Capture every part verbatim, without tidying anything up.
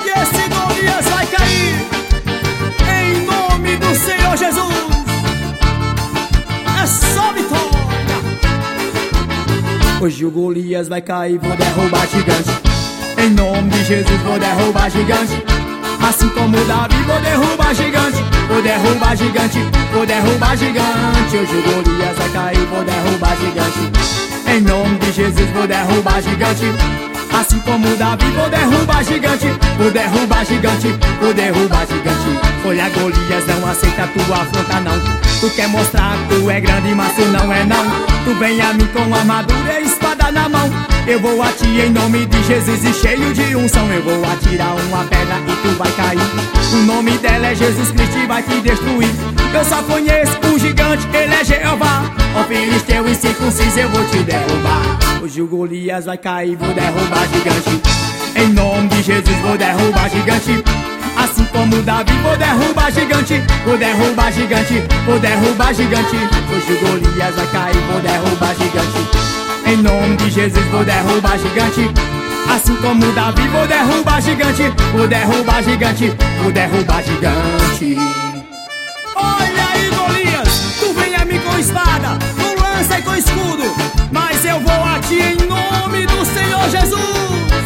que esse Golias vai cair, em nome do Senhor Jesus. É só vitória. Hoje o Golias vai cair, vou derrubar gigante. Em nome de Jesus vou derrubar gigante. Assim como Davi vou derrubar gigante. Vou derrubar gigante, vou derrubar gigante. Hoje o Golias vai cair, vou derrubar gigante. Em nome de Jesus vou derrubar gigante. Assim como Davi vou derrubar gigante. Vou derrubar gigante, vou derrubar gigante. Olha, Golias, não aceita tua afronta não. Tu quer mostrar que tu é grande, mas tu não é não. Tu vem a mim com armadura e espada na mão. Eu vou a ti em nome de Jesus e cheio de unção. Eu vou atirar uma pedra e tu vai cair. O nome dela é Jesus Cristo e vai te destruir. Eu só conheço um gigante, ele é Jeová. Ó filisteu incircunciso, eu vou te derrubar. Hoje o Golias vai cair, vou derrubar gigante. Em nome de Jesus vou derrubar gigante. Assim como Davi vou derrubar gigante. Vou derrubar gigante, vou derrubar gigante. Hoje o Golias vai cair, vou derrubar gigante. Em nome de Jesus vou derrubar gigante. Assim como Davi vou derrubar gigante. Vou derrubar gigante, vou derrubar gigante. Olha aí, Golias, tu vem a mim com espada, com lança e com escudo, mas eu vou a ti em nome do Senhor Jesus.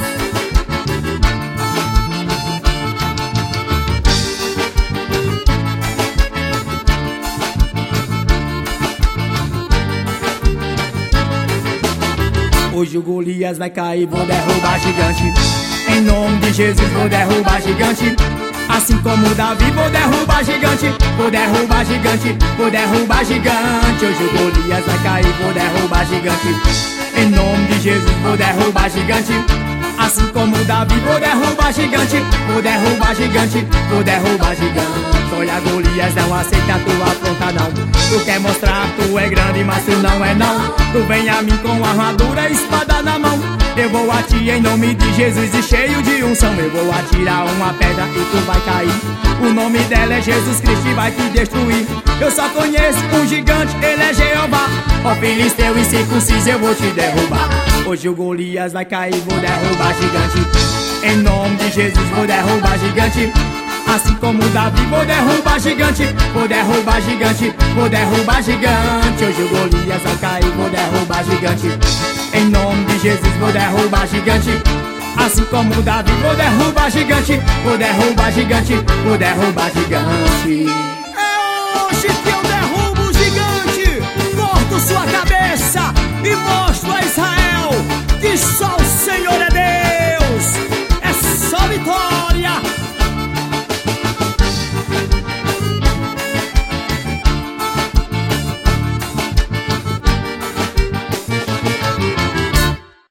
Hoje o Golias vai cair, vou derrubar gigante. Em nome de Jesus vou derrubar gigante. Assim como Davi vou derrubar gigante. Vou derrubar gigante, vou derrubar gigante. Hoje o Golias vai cair, vou derrubar gigante. Em nome de Jesus vou derrubar gigante. Assim como Davi vou derrubar gigante. Vou derrubar gigante, vou derrubar gigante. Olha, Golias, não aceita a tua afronta não. Tu quer mostrar que tu é grande, mas tu não é não. Tu vem a mim com armadura e espada na mão. Eu vou a ti em nome de Jesus e cheio de unção. Eu vou atirar uma pedra e tu vai cair. O nome dela é Jesus Cristo e vai te destruir. Eu só conheço um gigante, ele é Jeová. Ó filisteu incircunciso, eu vou te derrubar. Hoje o Golias vai cair, vou derrubar gigante. Em nome de Jesus vou derrubar gigante. Assim como Davi vou derrubar gigante. Vou derrubar gigante, vou derrubar gigante. Hoje o Golias vai cair, vou derrubar gigante. Em nome de Jesus vou derrubar gigante. Assim como Davi vou derrubar gigante. Vou derrubar gigante, vou derrubar gigante. É hoje que eu derrubo o gigante. Corto sua cabeça e mostro a Israel que só o Senhor é